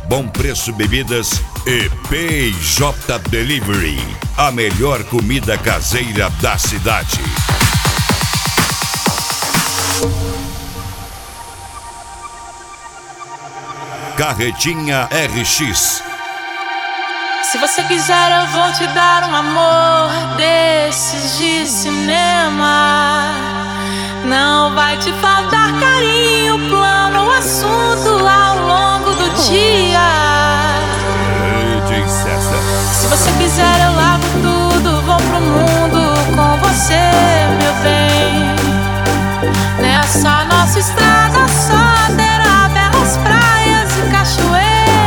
bom preço bebidas e PJ Delivery, a melhor comida caseira da cidade. Carretinha RX. Se você quiser eu vou te dar um amor desses de cinema. Não vai te faltar carinho, plano, o assunto ao longo do dia. Se você quiser eu largo tudo, vou pro mundo com você, meu bem. Nessa nossa estrada só terá belas praias e cachoeiras,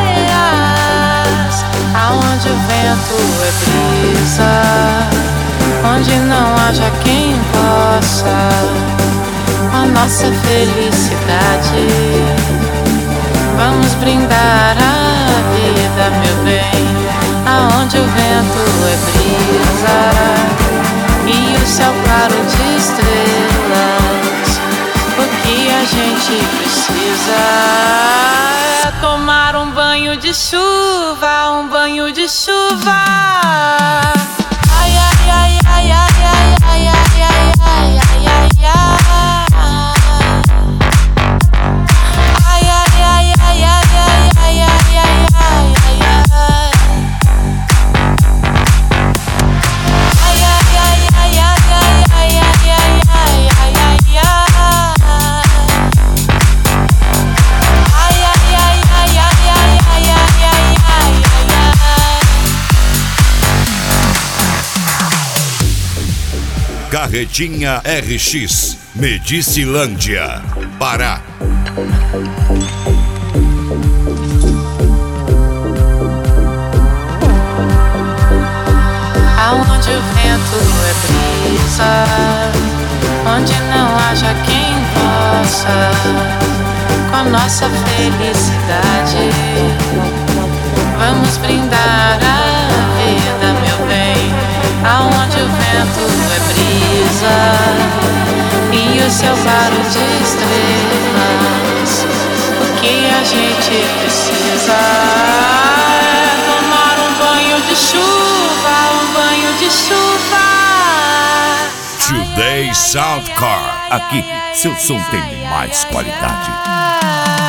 aonde o vento é brisa, onde não haja quem possa a nossa felicidade. Vamos brindar a vida, meu bem, aonde o vento é brisa e o céu claro de estrelas. O que a gente precisa é tomar um banho de chuva, um banho de chuva. Ai, ai, ai, ai, ai, ai, ai, ai, ai, ai, ai, ai, ai. Carretinha RX, Medicilândia, Pará. Aonde o vento é brisa, onde não haja quem possa com a nossa felicidade. Vamos brindar a vida, meu bem, aonde o vento é brisa e o céu claro de estrelas. O que a gente precisa é tomar um banho de chuva, um banho de chuva. Today Soundcar, aqui seu som tem mais qualidade.